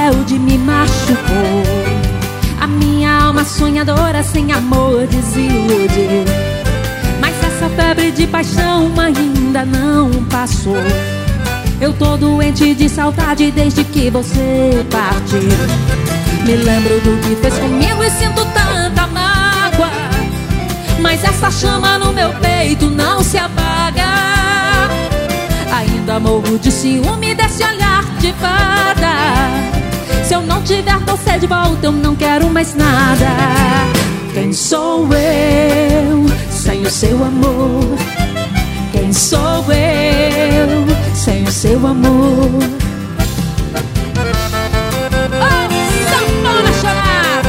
rebelde me machucou. A minha alma sonhadora sem amor desilude. Mas essa febre de paixão ainda não passou. Eu tô doente de saudade desde que você partiu. Me lembro do que fez comigo e sinto tanta mágoa. Mas essa chama no meu peito não se apaga. Ainda morro de ciúme desse olhar de fada. Se eu não tiver você de volta, eu não quero mais nada. Quem sou eu sem o seu amor? Quem sou eu sem o seu amor? Oh, sanfona chorar!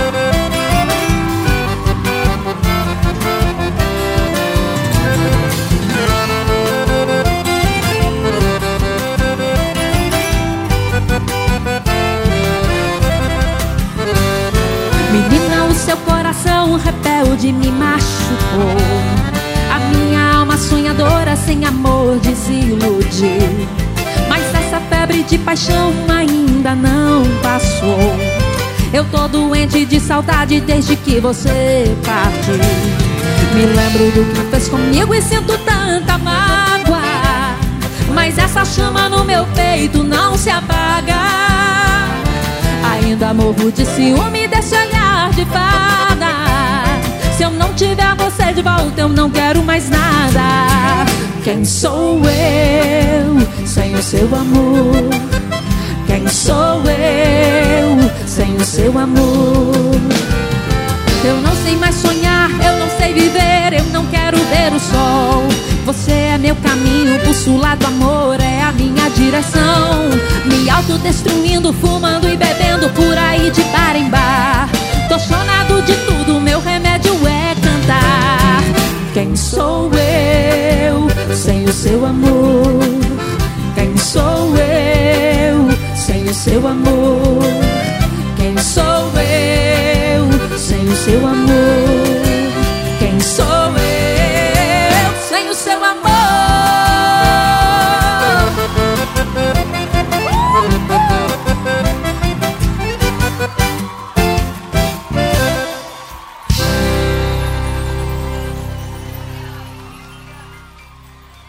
Menina, o seu coração rebelde me machucou. A minha alma sonhadora sem amor desilude. Mas essa febre de paixão ainda não passou. Eu tô doente de saudade desde que você partiu. Me lembro do que fez comigo e sinto tanta mágoa. Mas essa chama no meu peito não se apaga. Ainda morro de ciúme desse olhar de fada. Se eu não tiver você de volta, eu não quero mais nada. Quem sou eu sem o seu amor? Quem sou eu sem o seu amor? Eu não sei mais sonhar, eu não sei viver, eu não quero ver o sol. Você é meu caminho, bússola do amor, é a minha direção. Me autodestruindo, fumando e bebendo por aí de bar em bar. Tô chonado de tudo, meu remédio é cantar. Quem sou eu sem o seu amor? Quem sou eu sem o seu amor? Quem sou eu sem o seu amor?